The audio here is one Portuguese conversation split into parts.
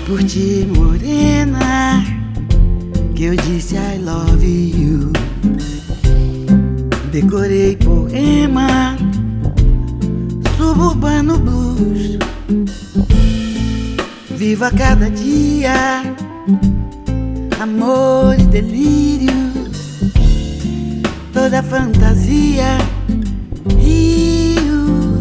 por ti, morena, que eu disse I love you. Decorei poema, suburbano blues. Viva cada dia, amor e delírio, toda fantasia, rio.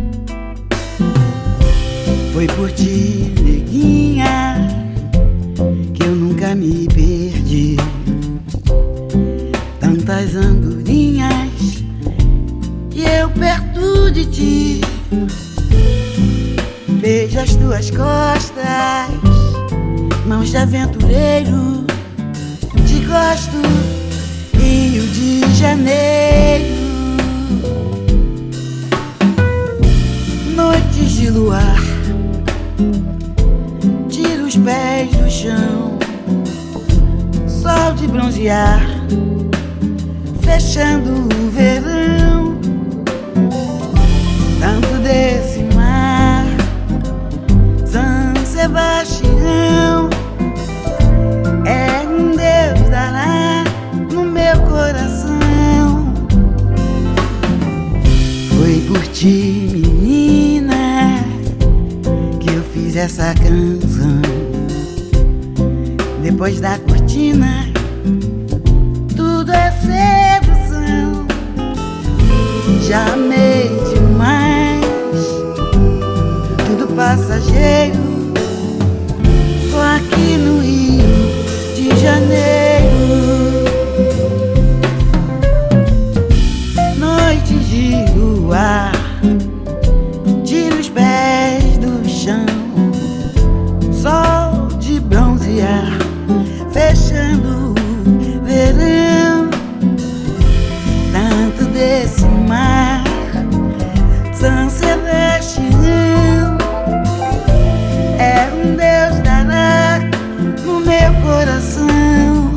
Foi por ti, neguinha, que eu nunca me perdi. Tantas andorinhas e eu perto de ti. Beija as tuas costas, mãos de aventureiro. Te gosto, Rio de Janeiro. Noites de luar, tira os pés do chão. Sol de bronzear, fechando o verão. Tanto desse mar, São Sebastião, é um Deus dará no meu coração. Foi por ti, menina, que eu fiz essa canção. Depois da cortina, tudo é sedução. Já amei demais, tudo passageiro. Só aqui no Rio de Janeiro. Noites de luar, tira os pés do chão. Sol de bronzear, fechando o verão. Tanto desse mar, São Sebastião, é um Deus dará no meu coração.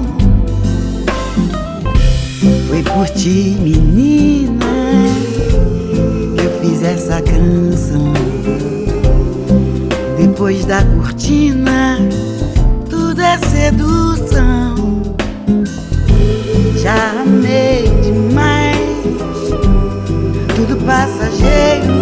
Foi por ti, menina, que eu fiz essa canção. Depois da cortina, tudo é sedução. Já amei demais, tudo passageiro.